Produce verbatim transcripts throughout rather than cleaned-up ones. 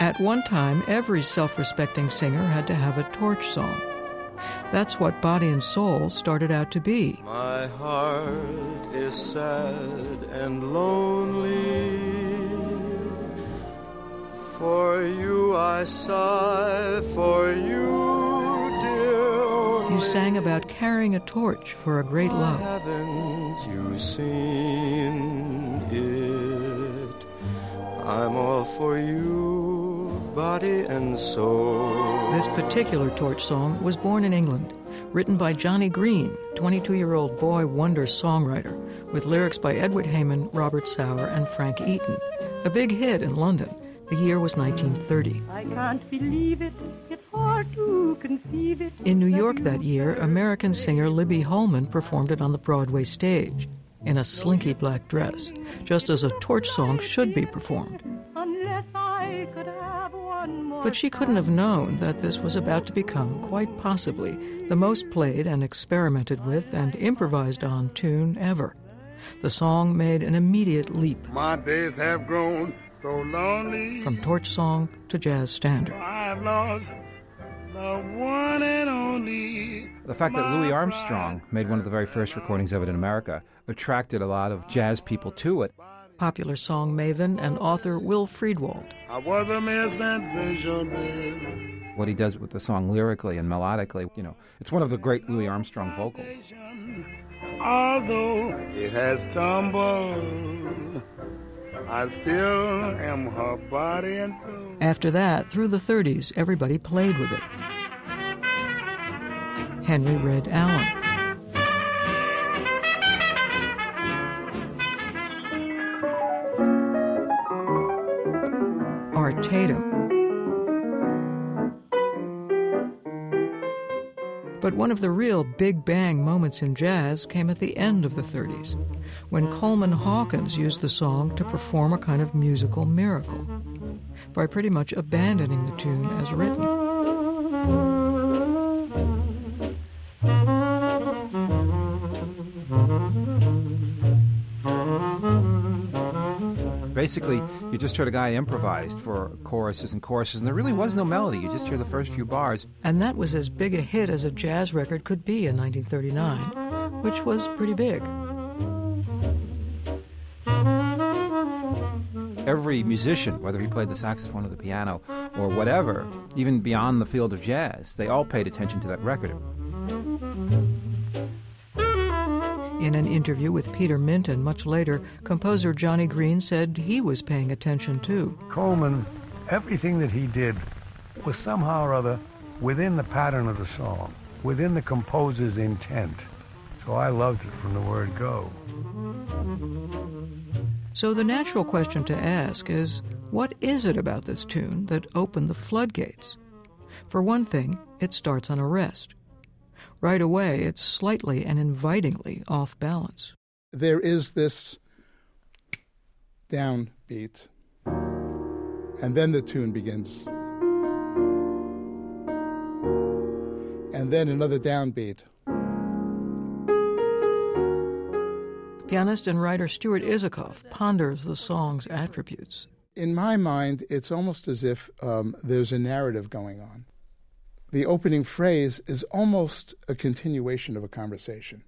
At one time, every self-respecting singer had to have a torch song. That's what Body and Soul started out to be. My heart is sad and lonely. For you I sigh, for you, dear. You sang about carrying a torch for a great love. Haven't you seen it? I'm all for you, body and soul. This particular torch song was born in England, written by Johnny Green, twenty-two-year-old boy wonder songwriter, with lyrics by Edward Hayman, Robert Sauer, and Frank Eaton. A big hit in London. The year was nineteen thirty. I can't believe it. It's hard to conceive it. In New York that year, American singer Libby Holman performed it on the Broadway stage in a slinky black dress, just as a torch song should be performed. Unless I could have one more. But she couldn't have known that this was about to become, quite possibly, the most played and experimented with and improvised on tune ever. The song made an immediate leap. My days have grown so lonely. From torch song to jazz standard. I've lost the one and only. The fact that Louis Armstrong made one of the very first recordings of it in America attracted a lot of jazz people to it. Popular song maven and author Will Friedwald. I was a mere sensationalist. What he does with the song lyrically and melodically, you know, it's one of the great Louis Armstrong vocals. Although it has tumbled, I still am her body and soul. After that, through the thirties, everybody played with it. Henry Red Allen. Art Tatum. But one of the real big bang moments in jazz came at the end of the thirties, when Coleman Hawkins used the song to perform a kind of musical miracle by pretty much abandoning the tune as written. Basically, you just heard a guy improvised for choruses and choruses, and there really was no melody. You just hear the first few bars. And that was as big a hit as a jazz record could be in nineteen thirty-nine, which was pretty big. Every musician, whether he played the saxophone or the piano or whatever, even beyond the field of jazz, they all paid attention to that record. In an interview with Peter Minton much later, composer Johnny Green said he was paying attention too. Coleman, everything that he did was somehow or other within the pattern of the song, within the composer's intent. So I loved it from the word go. So the natural question to ask is, what is it about this tune that opened the floodgates? For one thing, it starts on a rest. Right away, it's slightly and invitingly off balance. There is this downbeat, and then the tune begins. And then another downbeat. Pianist and writer Stuart Isikoff ponders the song's attributes. In my mind, it's almost as if um, there's a narrative going on. The opening phrase is almost a continuation of a conversation.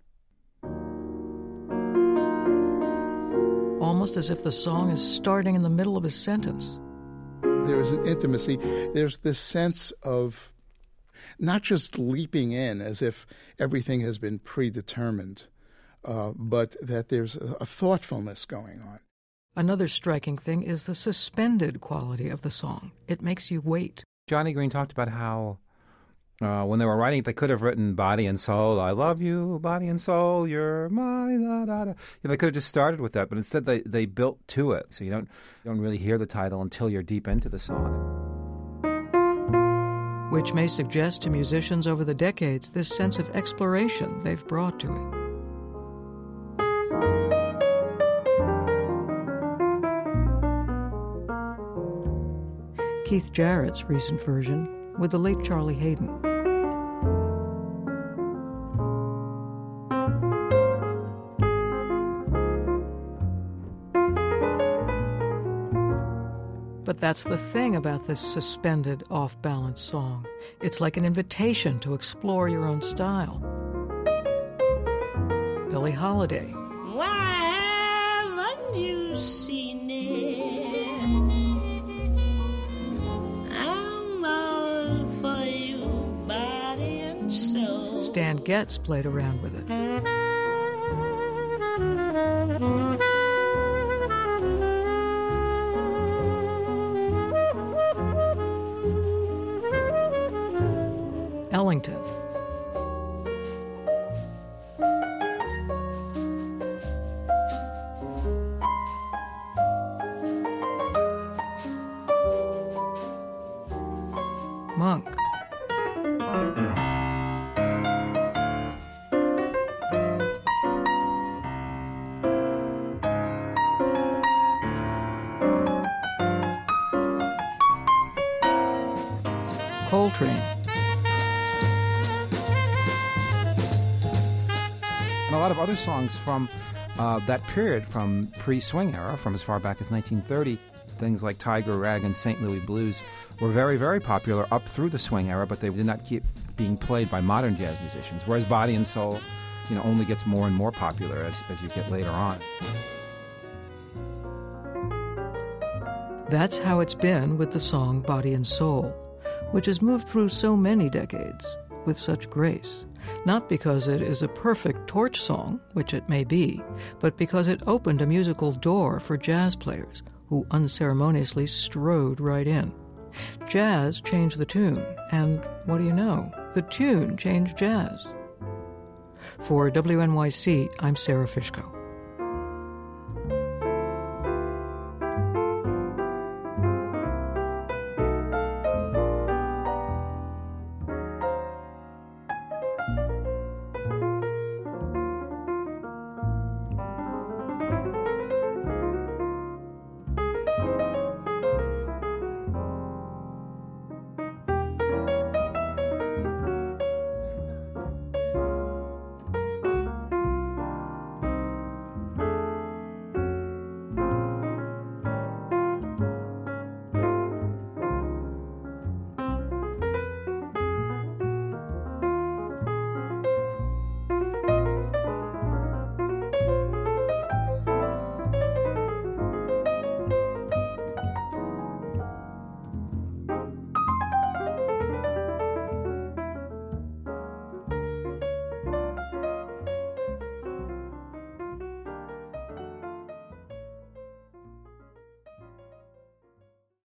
Almost as if the song is starting in the middle of a sentence. There is an intimacy. There's this sense of not just leaping in as if everything has been predetermined, uh, but that there's a, a thoughtfulness going on. Another striking thing is the suspended quality of the song. It makes you wait. Johnny Green talked about how Uh, when they were writing it, they could have written body and soul. I love you, body and soul, you're my da da da. You know, they could have just started with that, but instead they, they built to it. So you don't you don't really hear the title until you're deep into the song. Which may suggest to musicians over the decades this sense of exploration they've brought to it. Keith Jarrett's recent version with the late Charlie Haydn. But that's the thing about this suspended, off-balance song. It's like an invitation to explore your own style. Billie Holiday. Why haven't you seen it? I'm all for you, body and soul. Stan Getz played around with it. Ellington. Monk. Coltrane. And a lot of other songs from uh, that period, from pre-swing era, from as far back as nineteen thirty, things like Tiger Rag and Saint Louis Blues were very, very popular up through the swing era, but they did not keep being played by modern jazz musicians, whereas Body and Soul, you know, only gets more and more popular as, as you get later on. That's how it's been with the song Body and Soul, which has moved through so many decades with such grace, not because it is a perfect torch song, which it may be, but because it opened a musical door for jazz players who unceremoniously strode right in. Jazz changed the tune, and what do you know? The tune changed jazz. For W N Y C, I'm Sarah Fishko.